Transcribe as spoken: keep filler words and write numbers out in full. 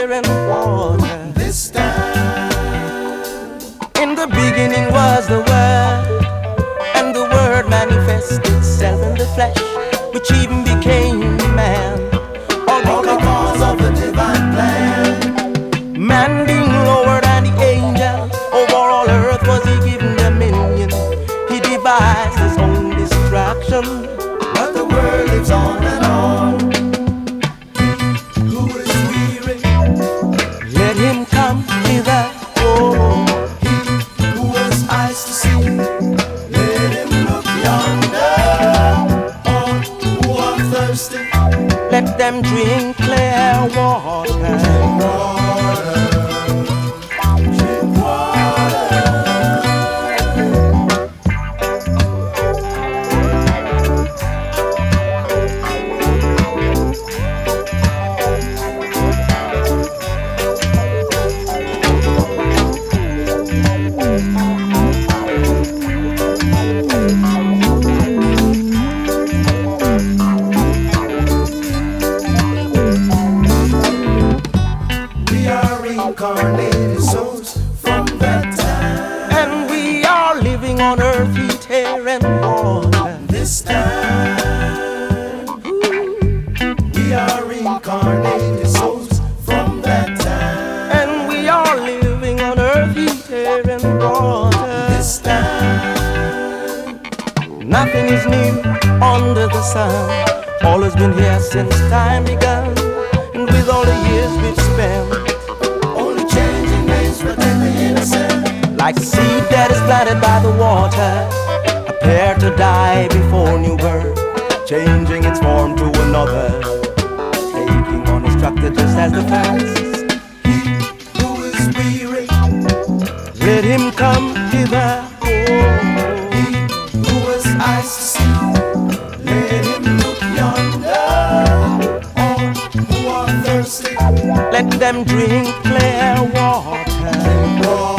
air and water. This time. In the beginning was the Word, and the Word manifested itself in the flesh, which even became man. All because of the divine plan. Man being lower than the angel, over all earth was he given dominion. He devised his own destruction, but the world lives on and on. Who is weary? Let him come hither. Oh, He who has eyes to see, let him look yonder. All who are thirsty, let them drink clear water. drink water, drink water. We are reincarnated souls from that time. And we are living on earth, heat, air, and water. This time, we are reincarnated souls from that time. And we are living on earth, heat, air, and water. This time, Nothing is new under the sun. All has been here since time began. And with all the years we've spent, only changing names protect the innocent. like seed that is planted by the water, prepare to die before new birth, changing its form to another, taking on its structure just as the first. He who is weary, Let him come hither. Oh, he who has eyes to see, let him look yonder. All who are thirsty, let them drink clear water. drink water.